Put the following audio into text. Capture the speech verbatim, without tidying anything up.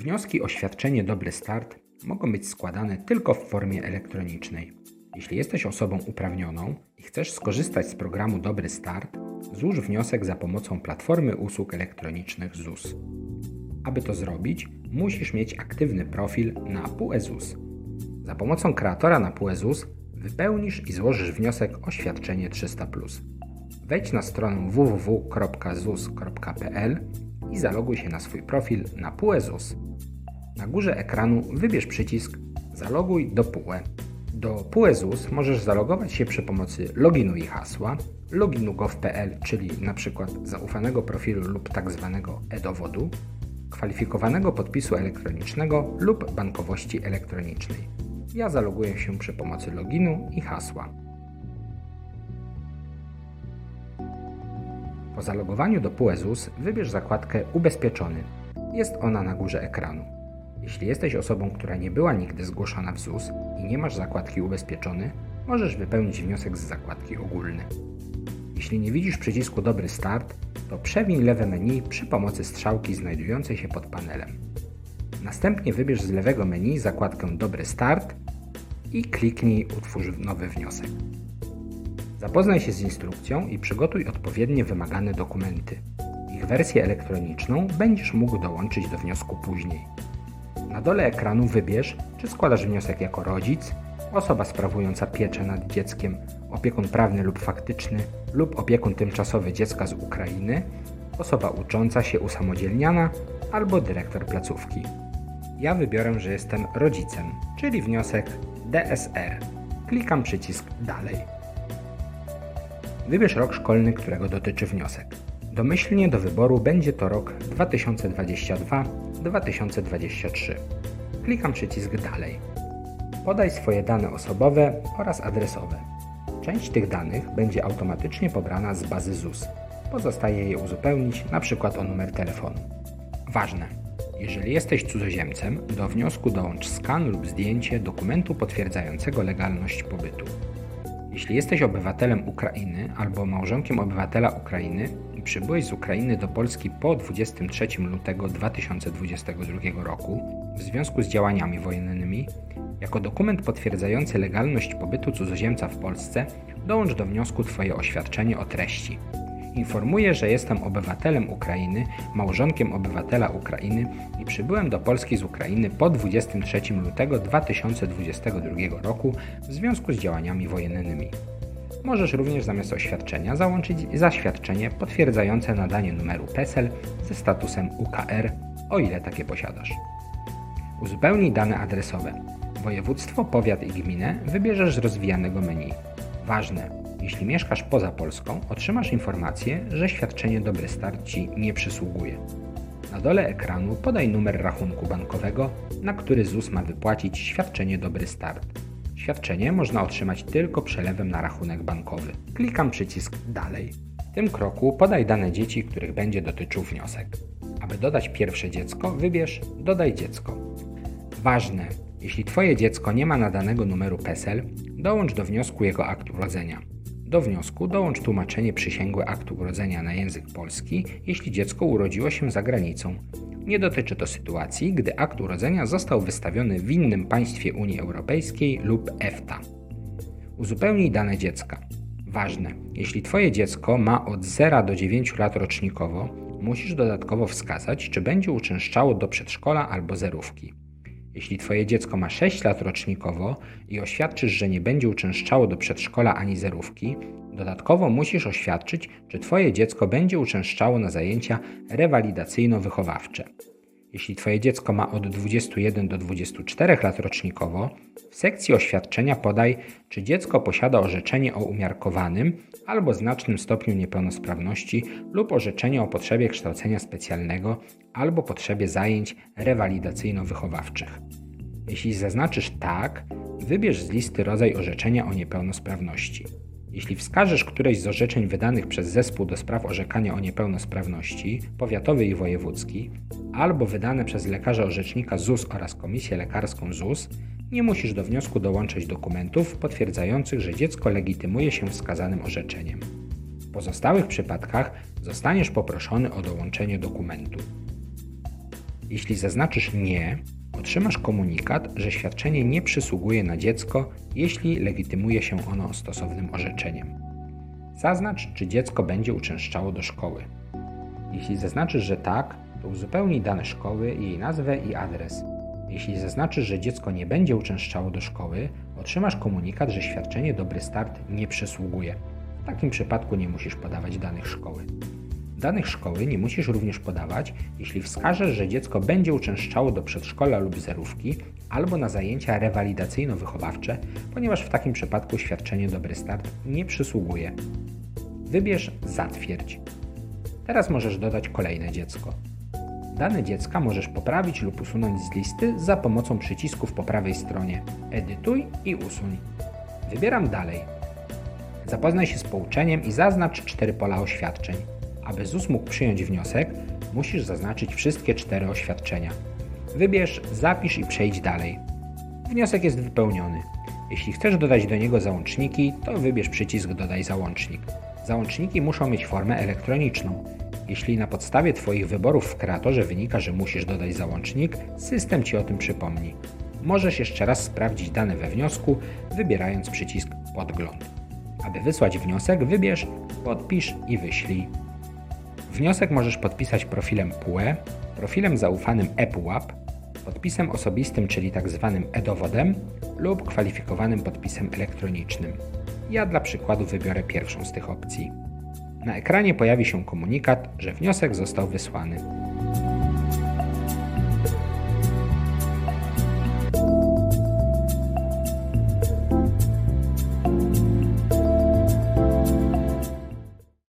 Wnioski o świadczenie Dobry Start mogą być składane tylko w formie elektronicznej. Jeśli jesteś osobą uprawnioną i chcesz skorzystać z programu Dobry Start, złóż wniosek za pomocą Platformy Usług Elektronicznych Z U S. Aby to zrobić, musisz mieć aktywny profil na P U E Z U S. Za pomocą kreatora na P U E Z U S wypełnisz i złożysz wniosek o świadczenie trzysta plus. Wejdź na stronę w w w kropka zus kropka p l i zaloguj się na swój profil na P U E Z U S. Na górze ekranu wybierz przycisk Zaloguj do P U E. Do P U E Z U S możesz zalogować się przy pomocy loginu i hasła, loginu gov kropka p l, czyli np. zaufanego profilu lub tzw. e-dowodu, kwalifikowanego podpisu elektronicznego lub bankowości elektronicznej. Ja zaloguję się przy pomocy loginu i hasła. Po zalogowaniu do P U E Z U S wybierz zakładkę Ubezpieczony. Jest ona na górze ekranu. Jeśli jesteś osobą, która nie była nigdy zgłoszona w Z U S i nie masz zakładki Ubezpieczony, możesz wypełnić wniosek z zakładki Ogólny. Jeśli nie widzisz przycisku Dobry Start, to przewiń lewe menu przy pomocy strzałki znajdującej się pod panelem. Następnie wybierz z lewego menu zakładkę Dobry Start i kliknij Utwórz nowy wniosek. Zapoznaj się z instrukcją i przygotuj odpowiednie wymagane dokumenty. Ich wersję elektroniczną będziesz mógł dołączyć do wniosku później. Na dole ekranu wybierz, czy składasz wniosek jako rodzic, osoba sprawująca pieczę nad dzieckiem, opiekun prawny lub faktyczny lub opiekun tymczasowy dziecka z Ukrainy, osoba ucząca się usamodzielniana albo dyrektor placówki. Ja wybiorę, że jestem rodzicem, czyli wniosek D S R. Klikam przycisk Dalej. Wybierz rok szkolny, którego dotyczy wniosek. Domyślnie do wyboru będzie to rok dwa tysiące dwudziesty drugi do dwa tysiące dwudziestego trzeciego. Klikam przycisk Dalej. Podaj swoje dane osobowe oraz adresowe. Część tych danych będzie automatycznie pobrana z bazy Z U S. Pozostaje je uzupełnić, np. o numer telefonu. Ważne! Jeżeli jesteś cudzoziemcem, do wniosku dołącz skan lub zdjęcie dokumentu potwierdzającego legalność pobytu. Jeśli jesteś obywatelem Ukrainy albo małżonkiem obywatela Ukrainy i przybyłeś z Ukrainy do Polski po dwudziestego trzeciego lutego dwa tysiące dwudziestego drugiego roku w związku z działaniami wojennymi, jako dokument potwierdzający legalność pobytu cudzoziemca w Polsce dołącz do wniosku Twoje oświadczenie o treści. Informuję, że jestem obywatelem Ukrainy, małżonkiem obywatela Ukrainy i przybyłem do Polski z Ukrainy po dwudziestego trzeciego lutego dwa tysiące dwudziestego drugiego roku w związku z działaniami wojennymi. Możesz również zamiast oświadczenia załączyć zaświadczenie potwierdzające nadanie numeru PESEL ze statusem U K R, o ile takie posiadasz. Uzupełnij dane adresowe. Województwo, powiat i gminę wybierzesz z rozwijanego menu. Ważne! Jeśli mieszkasz poza Polską, otrzymasz informację, że świadczenie Dobry Start Ci nie przysługuje. Na dole ekranu podaj numer rachunku bankowego, na który Z U S ma wypłacić świadczenie Dobry Start. Świadczenie można otrzymać tylko przelewem na rachunek bankowy. Klikam przycisk Dalej. W tym kroku podaj dane dzieci, których będzie dotyczył wniosek. Aby dodać pierwsze dziecko, wybierz Dodaj dziecko. Ważne! Jeśli Twoje dziecko nie ma nadanego numeru PESEL, dołącz do wniosku jego akt urodzenia. Do wniosku dołącz tłumaczenie przysięgłe aktu urodzenia na język polski, jeśli dziecko urodziło się za granicą. Nie dotyczy to sytuacji, gdy akt urodzenia został wystawiony w innym państwie Unii Europejskiej lub E F T A. Uzupełnij dane dziecka. Ważne, jeśli Twoje dziecko ma od zera do dziewięciu lat rocznikowo, musisz dodatkowo wskazać, czy będzie uczęszczało do przedszkola albo zerówki. Jeśli Twoje dziecko ma sześć lat rocznikowo i oświadczysz, że nie będzie uczęszczało do przedszkola ani zerówki, dodatkowo musisz oświadczyć, czy Twoje dziecko będzie uczęszczało na zajęcia rewalidacyjno-wychowawcze. Jeśli Twoje dziecko ma od dwudziestu jeden do dwudziestu czterech lat rocznikowo, w sekcji oświadczenia podaj, czy dziecko posiada orzeczenie o umiarkowanym albo znacznym stopniu niepełnosprawności lub orzeczenie o potrzebie kształcenia specjalnego albo potrzebie zajęć rewalidacyjno-wychowawczych. Jeśli zaznaczysz tak, wybierz z listy rodzaj orzeczenia o niepełnosprawności. Jeśli wskażesz któreś z orzeczeń wydanych przez Zespół do spraw orzekania o niepełnosprawności, powiatowy i wojewódzki, albo wydane przez lekarza orzecznika Z U S oraz Komisję Lekarską Z U S, nie musisz do wniosku dołączać dokumentów potwierdzających, że dziecko legitymuje się wskazanym orzeczeniem. W pozostałych przypadkach zostaniesz poproszony o dołączenie dokumentu. Jeśli zaznaczysz nie, otrzymasz komunikat, że świadczenie nie przysługuje na dziecko, jeśli legitymuje się ono stosownym orzeczeniem. Zaznacz, czy dziecko będzie uczęszczało do szkoły. Jeśli zaznaczysz, że tak, to uzupełnij dane szkoły, jej nazwę i adres. Jeśli zaznaczysz, że dziecko nie będzie uczęszczało do szkoły, otrzymasz komunikat, że świadczenie Dobry Start nie przysługuje. W takim przypadku nie musisz podawać danych szkoły. Danych szkoły nie musisz również podawać, jeśli wskażesz, że dziecko będzie uczęszczało do przedszkola lub zerówki albo na zajęcia rewalidacyjno-wychowawcze, ponieważ w takim przypadku świadczenie Dobry Start nie przysługuje. Wybierz Zatwierdź. Teraz możesz dodać kolejne dziecko. Dane dziecka możesz poprawić lub usunąć z listy za pomocą przycisków po prawej stronie Edytuj i Usuń. Wybieram Dalej. Zapoznaj się z pouczeniem i zaznacz cztery pola oświadczeń. Aby Z U S mógł przyjąć wniosek, musisz zaznaczyć wszystkie cztery oświadczenia. Wybierz Zapisz i przejdź dalej. Wniosek jest wypełniony. Jeśli chcesz dodać do niego załączniki, to wybierz przycisk Dodaj załącznik. Załączniki muszą mieć formę elektroniczną. Jeśli na podstawie Twoich wyborów w kreatorze wynika, że musisz dodać załącznik, system Ci o tym przypomni. Możesz jeszcze raz sprawdzić dane we wniosku, wybierając przycisk Podgląd. Aby wysłać wniosek, wybierz Podpisz i wyślij. Wniosek możesz podpisać profilem P U E, profilem zaufanym ePUAP, podpisem osobistym, czyli tzw. e-dowodem lub kwalifikowanym podpisem elektronicznym. Ja dla przykładu wybiorę pierwszą z tych opcji. Na ekranie pojawi się komunikat, że wniosek został wysłany.